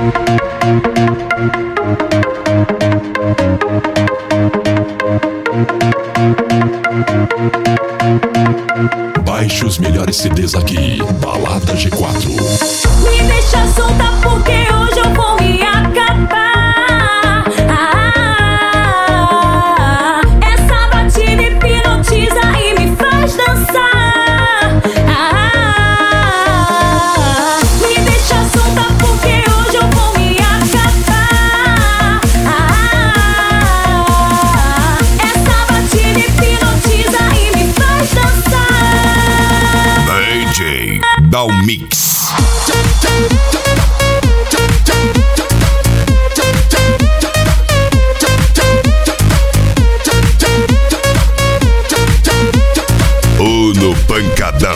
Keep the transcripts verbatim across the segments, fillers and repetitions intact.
Baixe os melhores C Ds aqui, Balada G quatro. Me deixa solta porque hoje eu vou me acabar. Ah, essa batida hipnotiza e me faz dançar. Ah, me deixa solta porque hoje eu vou me acabar. Ah, essa batida hipnotiza e me faz dançar. D J Dal Mix. Uno Pancadão.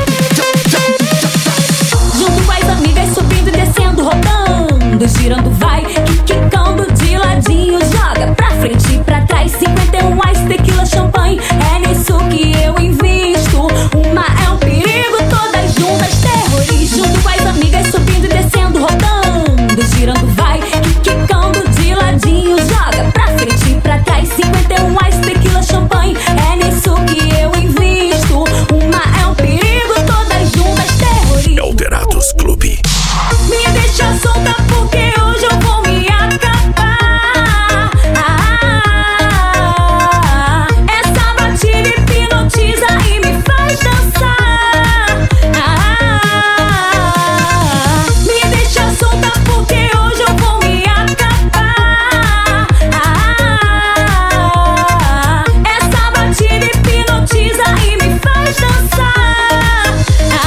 Junto com as amigas, subindo e descendo, rodando, girando, vai, quicando de ladinho, joga pra frente e pra trás. Cinquenta e um ice, tequila, champanhe, é nisso que eu invisto. Uma é um perigo, todas juntas, terrorista. Junto com as amigas, subindo e descendo, rodando, girando, vai, quicando de ladinho, joga pra frente e pra trás. Cinquenta e um ice, tequila, champanhe, é nisso que eu invisto. Uma é um perigo, todas juntas, terrorista. Elderados Clube. Me deixa solta porque hoje eu vou me acabar. Ah, essa batida hipnotiza e me faz dançar. Ah, me deixa solta porque hoje eu vou me acabar. Ah, essa batida hipnotiza e me faz dançar. Ah,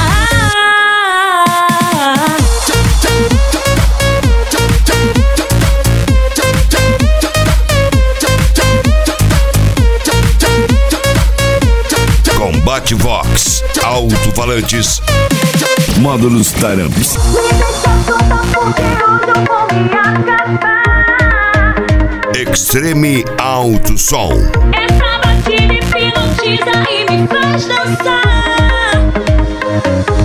Combate Vox. Alto-falantes. Módulos Taramps. Extreme Alto Som. essa batida hipnotiza e me faz dançar.